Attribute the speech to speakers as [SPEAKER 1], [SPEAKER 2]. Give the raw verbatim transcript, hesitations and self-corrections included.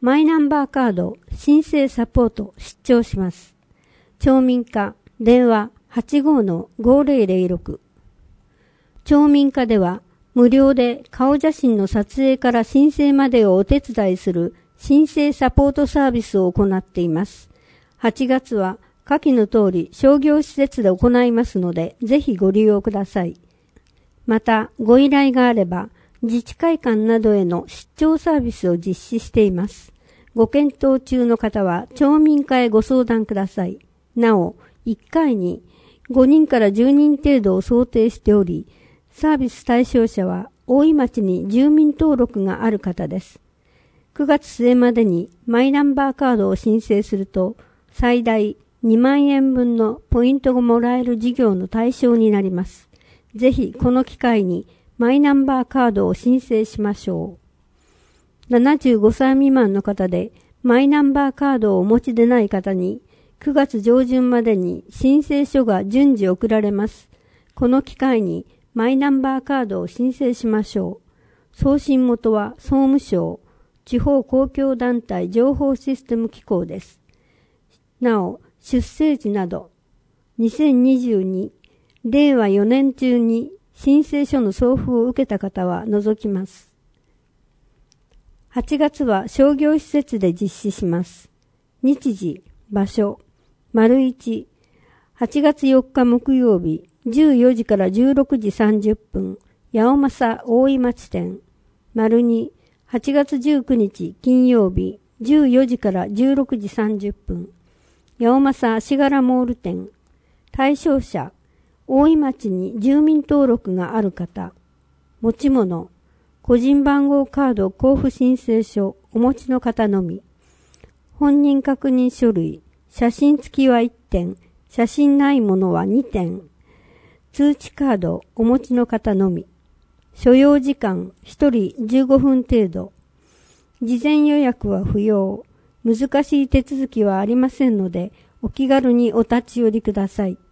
[SPEAKER 1] マイナンバーカード申請サポート出張します。町民課電話 はちごーのごぜろぜろろく。町民課では無料で顔写真の撮影から申請までをお手伝いする申請サポートサービスを行っています。はちがつは下記の通り商業施設で行いますので、ぜひご利用ください。また、ご依頼があれば、自治会館などへの出張サービスを実施しています。ご検討中の方は町民課へご相談ください。なお、いっかいにごにんからじゅうにん程度を想定しており、サービス対象者は大井町に住民登録がある方です。くがつ末までにマイナンバーカードを申請すると、最大にまんえんぶんのポイントがもらえる事業の対象になります。ぜひこの機会にマイナンバーカードを申請しましょう。ななじゅうごさい未満の方でマイナンバーカードをお持ちでない方にくがつ上旬までに申請書が順次送られます。この機会にマイナンバーカードを申請しましょう。送信元は総務省地方公共団体情報システム機構です。なお、出生時などにせんにじゅうにれいわよねん中に申請書の送付を受けた方は除きます。はちがつは商業施設で実施します。日時、場所、丸いち、はちがつよっか木曜日、じゅうよじからじゅうろくじさんじゅっぷん、八尾正大井町店。丸に、はちがつじゅうくにち金曜日、じゅうよじからじゅうろくじさんじゅっぷん、八尾正足柄モール店。対象者、大井町に住民登録がある方。持ち物、個人番号カード交付申請書お持ちの方のみ。本人確認書類、写真付きはいってん、写真ないものはにてん。通知カードお持ちの方のみ。所要時間ひとりじゅうごふん程度。事前予約は不要。難しい手続きはありませんので、お気軽にお立ち寄りください。